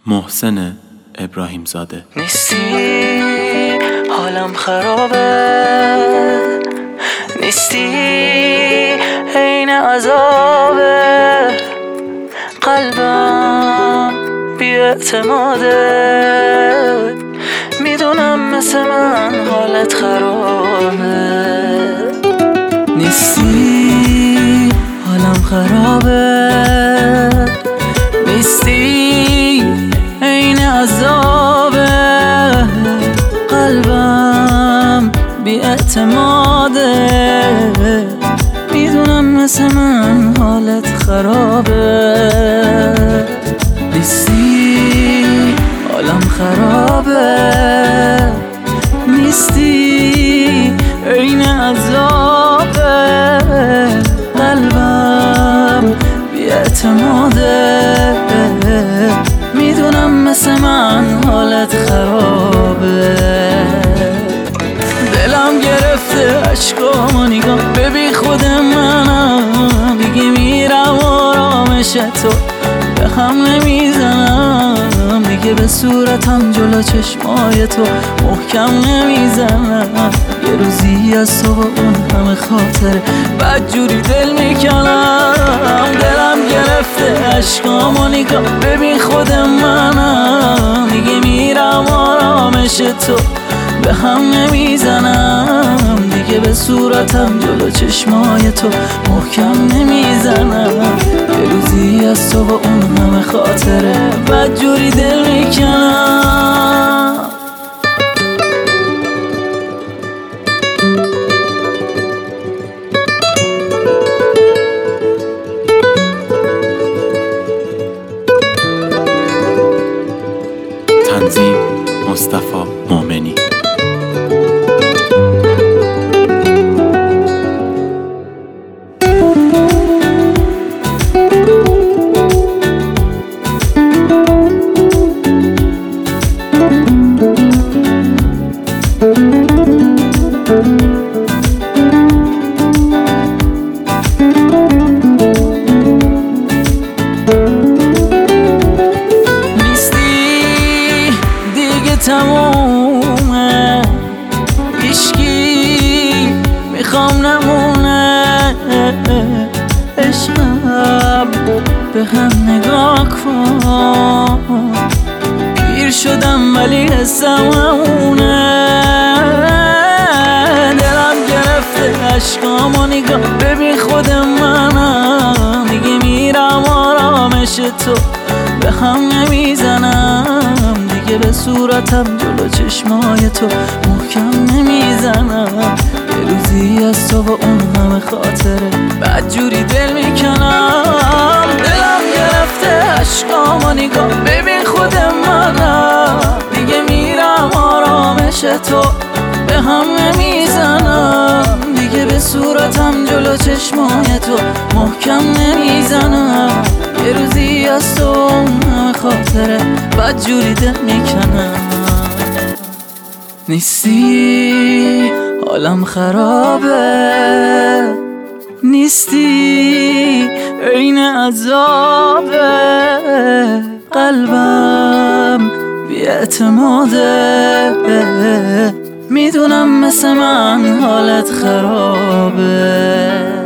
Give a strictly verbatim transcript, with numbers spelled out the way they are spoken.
محسن ابراهیم زاده. نیستی حالم خرابه، نیستی عین عذابه، قلبم بی اعتماده، میدونم مثل من حالت خرابه. نیستی حالم خرابه، نیستی عین عذابه، قلبم بی اعتماده، میدونم مثل من حالت خرابه. نیستی حالم خرابه، نیستی عین عذابه، قلبم بی اعتماده، میدونم مثل من حالت خرابه. دلم گرفته عشقامو نگاه، ببین خود منم دیگه میرم آرامش تو به هم نمیزنم، دیگه به صورتم جلو چشمای تو محکم نمیزنم. یه روزی از تو با اون همه خاطره بدجوری دل میکنم. دلم گرفته عشقامو نگاه، ببین خود منم دیگه میرم آرامش تو به هم نمیزنم، دیگه به صورتم جلو چشمای تو محکم نمیزنم. یه روزی از تو با اون همه خاطره بدجوری دل میکنم. تنظیم مصطفی مومنی. تمومه هیچکی میخوام نمونه، عشقم به هم نگاه کن، پیر شدم ولی حسم همونه. دلم گرفته عشقامو نگاه، ببین خود منم دیگه میرم آرامش تو به هم نمیزنم، دیگه به صورتم جلو چشمای تو محکم نمیزنم. یه روزی از تو با اون همه خاطره بدجوری دل میکنم. دلم گرفته عشقامو نگاه، ببین خود منم دیگه میرم آرامش تو به هم نمیزنم، دیگه به صورتم جلو چشمای تو محکم نمیزنم. یه روزی از تو همه خاطره بدجوری دل میکنم. نیستی حالم خرابه، نیستی عین عذابه، قلبم بی اعتماده، میدونم مثل من حالت خرابه.